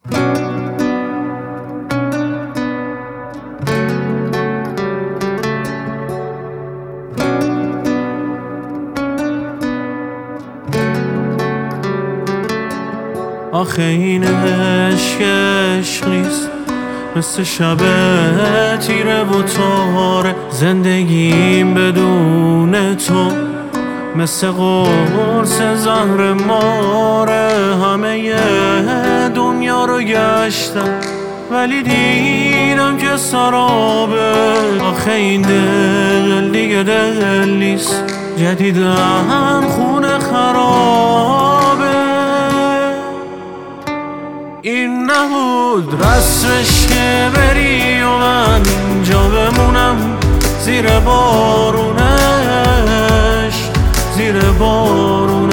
آخه این عشق نیست، مثل شب تیره و تاره. زندگیم بدون تو مثل قرص زهر ماره. همه دنیا رو گشتم ولی دیدم که سرابه. آخه این دل دیگه دل نیست، جدیدن خونه خرابه. این نبود رسمش که بری و من اینجا بمونم زیر بارونش، زیر بارونش.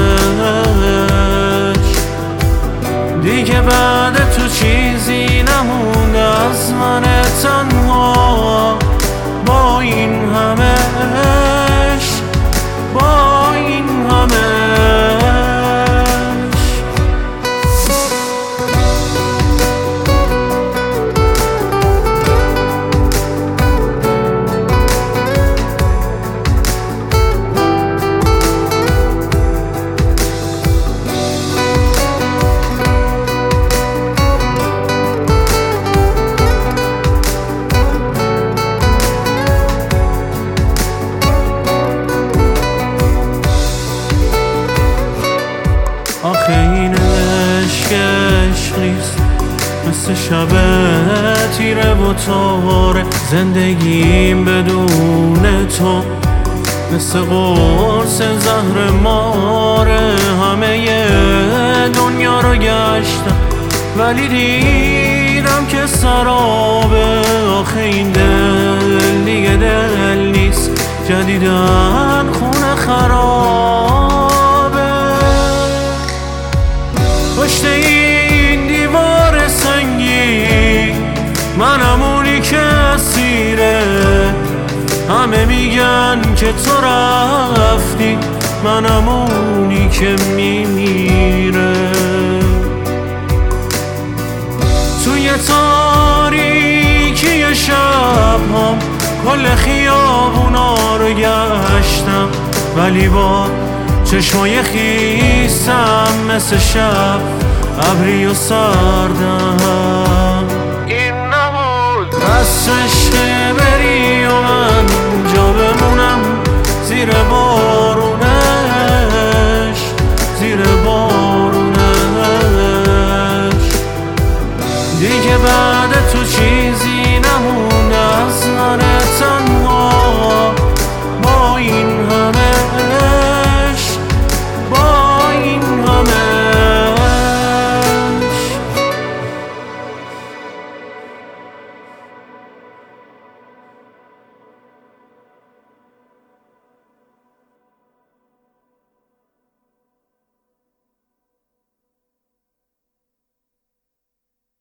دیگه بعد تو چیزی نمونده از من تنها، با این همش، با این همش. آخه این عشق نیست، مثل شب تیره و تاره. زندگیم بدون تو مثل قرص زهر ماره. همه دنیا رو گشتم ولی دیدم که سرابه. آخه این دل دیگه دل نیست، جدیدن خونه خرابه. پشت این دیوار سنگی منم اونی که اسیره. همه میگن که تو رفتی، منم اونی که میمیره. توی تاریکی شب‌هام کل خیابونا رو گشتم ولی با چشمای خیسم مثل شب ابری و سردم.